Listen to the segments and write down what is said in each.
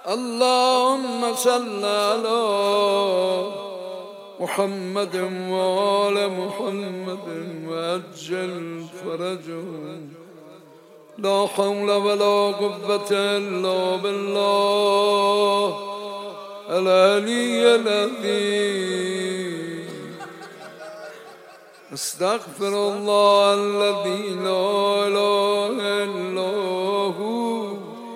اللهم صل على محمد وآل محمد وعجل فرجهم. لا حول ولا قوة إلا بالله العلي العظيم. استغفر الله الذي لا إله إلا هو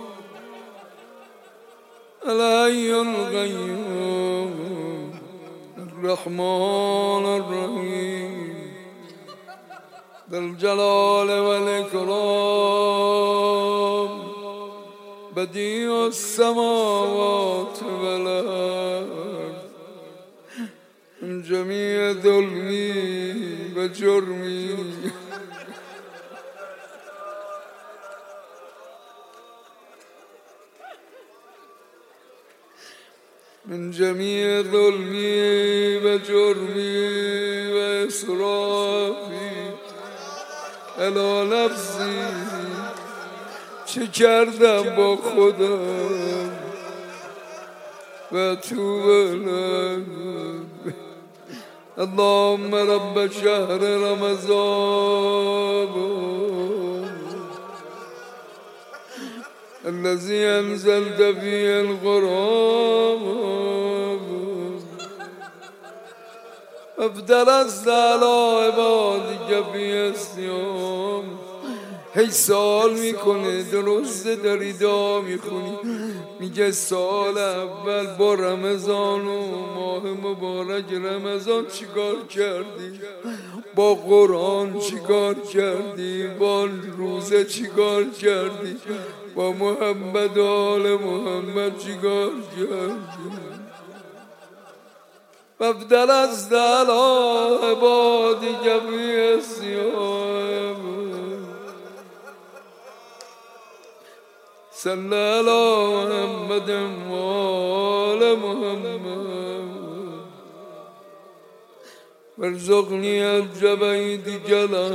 الحي القيوم الرحمن الرحيم ذا الجلال والإكرام بديع السماوات والأرض من جميع ظلمي وجرمي من جميع ظلمي وجرمي وإسرافي الا نفسی چه کردم با خودم و تو بلند. اللهم رب شهر رمضان الذي انزلت فيه القرآن افترضت على عبادك فيه الصيام. هی سال میکنه درسته داری دعا میخونی، میگه سال اول با رمضان و ماه مبارک رمضان چیکار کردی، با قرآن چیکار کردی، با روزه چیکار کردی، با محمد و آل محمد چیکار کردی. افترضت على عبادك فيه الصيام. صل على محمد وآل محمد وارزقني حج بيتك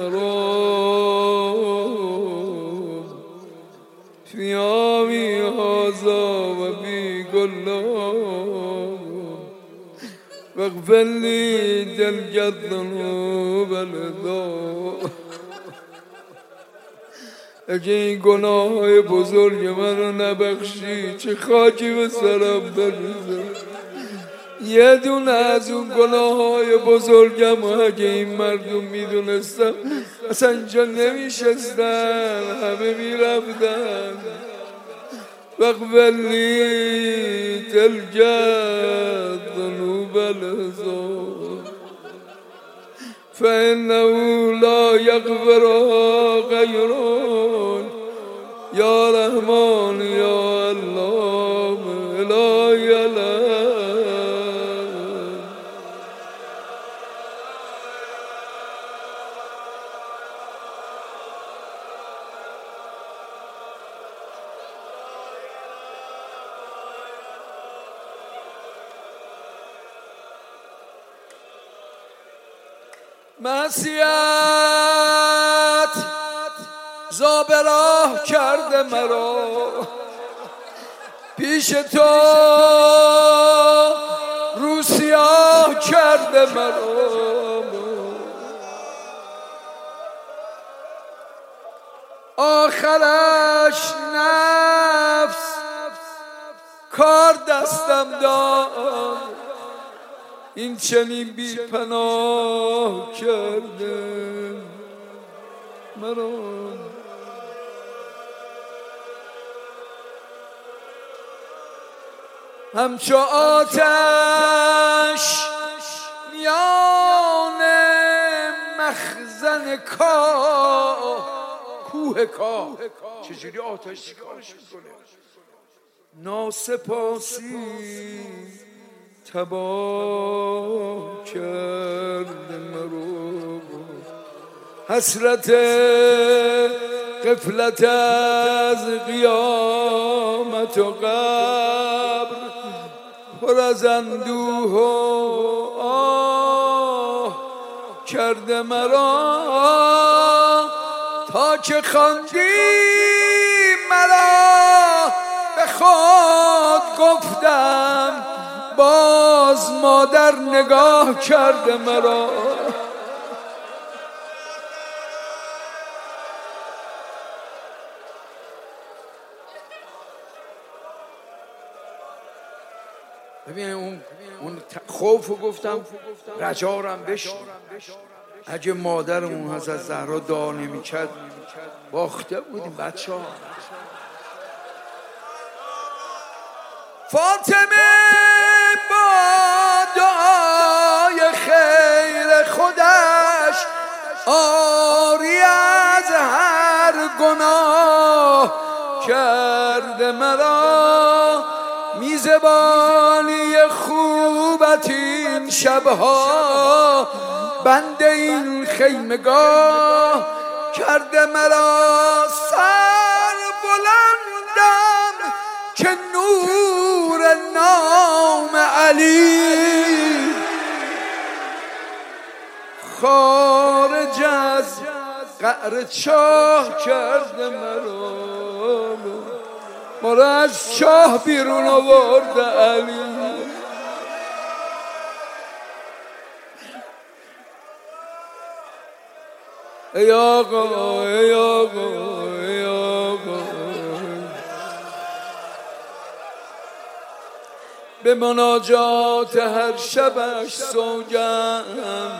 الحرام في عامي هذا وفي كل عام واغفر لي تلك الذنوب العظام. اگه این گناه بزرگ منو نبخشی چه خاکی به سرم بریزه. یه دونه از اون گناههای بزرگم اگه این مردم میدونستم اصلا اینجا نمیشستن، همه میرفتن. واغفر لی تلک الذنوب العظام فإنه لا يغفرها غيرك يا رحمن يا الله إلهي الله. معصیت زابراه کرده مرا پیش تو، رو سیاه کرده مرا. آخرش نفس کار دستم داد، این چنین بی پناه کرده مرا. همچو آتش میان مخزن کوه کاه. چجوری آتش چیکارش میکنه؟ ناسپاسی تباه کرده مرا. حسرت غفلت از قیامت و قبر پر از اندوه و آه کرده مرا. تا که خواندی مرا به خود گفتم باز مادر نگاه کرده مرا. ببین اون خوفو گفتم، رجارم بشین. اگه مادرمون حضرت زهرا دعا نمی‌کرد باخته بودیم بچه‌ها. فاطمه با دعای خیر خودش آری از هر گناه کرده مرا. میزبانی خوبت این شبها بند این خیمگاه کرده مرا. سر بلندم که نور نام علی خارج از قعر چاه کرده مرا. ما را از چاه بیرون آورده علی. ای آقا ای آقا ای آقا، به مناجات هر شبش سوگند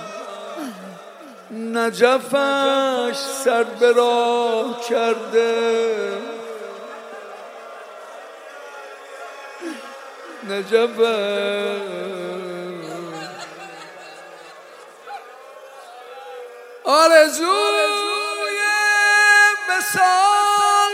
نجفش سر به راه کرده. نجفش آرزوی مثال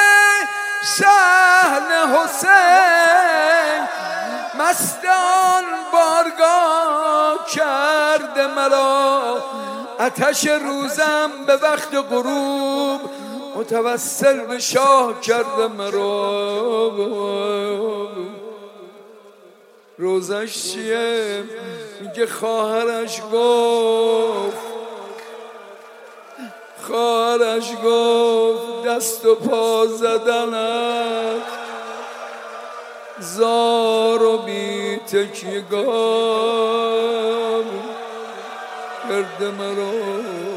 شهن حسین مستان بارگاه کرده مرا. آتش روزم به وقت غروب متوسل به شاه کرده مرا. روزش چیه؟ میگه خواهرش گفت دست و پا زدنت زار و بی تکیه‌گاه کرده مرا.